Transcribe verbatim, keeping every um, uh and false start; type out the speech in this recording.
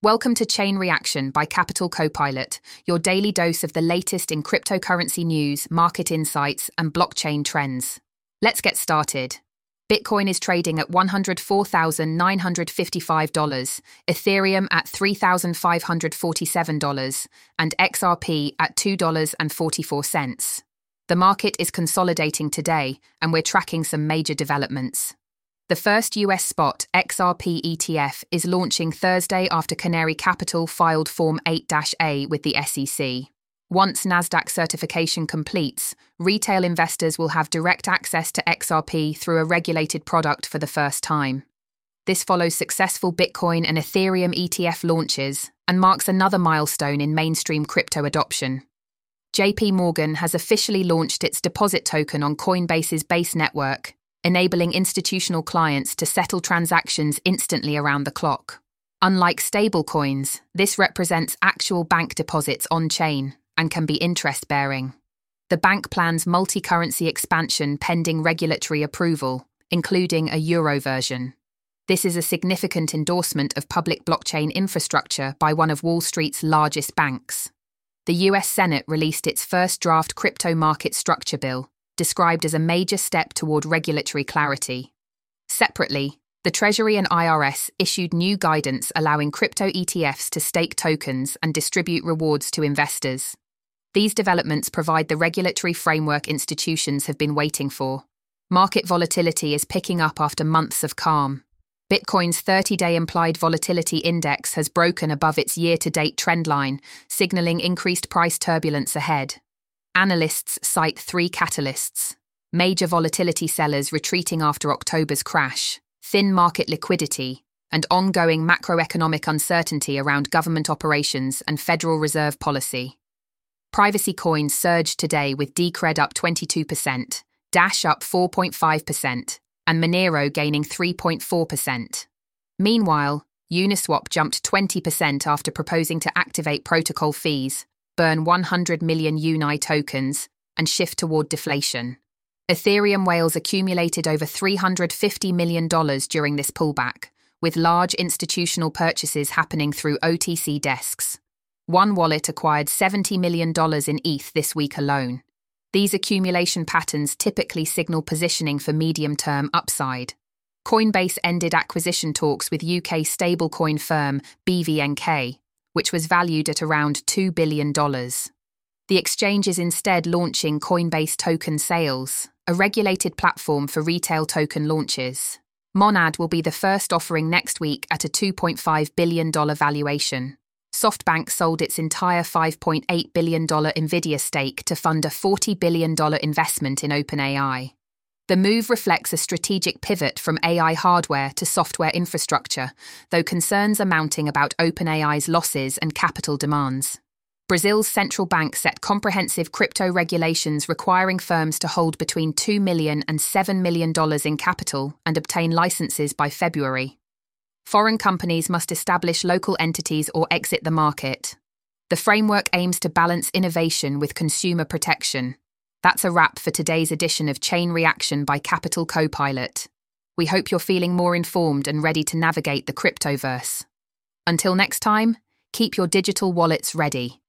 Welcome to Chain Reaction by Capital Copilot, your daily dose of the latest in cryptocurrency news, market insights, and blockchain trends. Let's get started. Bitcoin is trading at one hundred four thousand nine hundred fifty-five dollars, Ethereum at three thousand five hundred forty-seven dollars, and X R P at two dollars and forty-four cents. The market is consolidating today, and we're tracking some major developments. The first U S spot X R P E T F is launching Thursday after Canary Capital filed Form eight A with the S E C. Once Nasdaq certification completes, retail investors will have direct access to X R P through a regulated product for the first time. This follows successful Bitcoin and Ethereum E T F launches and marks another milestone in mainstream crypto adoption. J P Morgan has officially launched its deposit token on Coinbase's Base network, enabling institutional clients to settle transactions instantly around the clock. Unlike stablecoins, this represents actual bank deposits on-chain and can be interest-bearing. The bank plans multi-currency expansion pending regulatory approval, including a euro version. This is a significant endorsement of public blockchain infrastructure by one of Wall Street's largest banks. The U S Senate released its first draft crypto market structure bill, described as a major step toward regulatory clarity. Separately, the Treasury and I R S issued new guidance allowing crypto E T Fs to stake tokens and distribute rewards to investors. These developments provide the regulatory framework institutions have been waiting for. Market volatility is picking up after months of calm. Bitcoin's thirty-day implied volatility index has broken above its year-to-date trendline, signaling increased price turbulence ahead. Analysts cite three catalysts: major volatility sellers retreating after October's crash, thin market liquidity, and ongoing macroeconomic uncertainty around government operations and Federal Reserve policy. Privacy coins surged today with Decred up twenty-two percent, Dash up four point five percent, and Monero gaining three point four percent. Meanwhile, Uniswap jumped twenty percent after proposing to activate protocol fees, burn one hundred million Uni tokens, and shift toward deflation. Ethereum whales accumulated over three hundred fifty million dollars during this pullback, with large institutional purchases happening through O T C desks. One wallet acquired seventy million dollars in E T H this week alone. These accumulation patterns typically signal positioning for medium-term upside. Coinbase ended acquisition talks with U K stablecoin firm B V N K, which was valued at around two billion dollars. The exchange is instead launching Coinbase Token Sales, a regulated platform for retail token launches. Monad will be the first offering next week at a two point five billion dollars valuation. SoftBank sold its entire five point eight billion dollars Nvidia stake to fund a forty billion dollars investment in OpenAI. The move reflects a strategic pivot from A I hardware to software infrastructure, though concerns are mounting about OpenAI's losses and capital demands. Brazil's central bank set comprehensive crypto regulations requiring firms to hold between two million dollars and seven million dollars in capital and obtain licenses by February. Foreign companies must establish local entities or exit the market. The framework aims to balance innovation with consumer protection. That's a wrap for today's edition of Chain Reaction by Capital Copilot. We hope you're feeling more informed and ready to navigate the cryptoverse. Until next time, keep your digital wallets ready.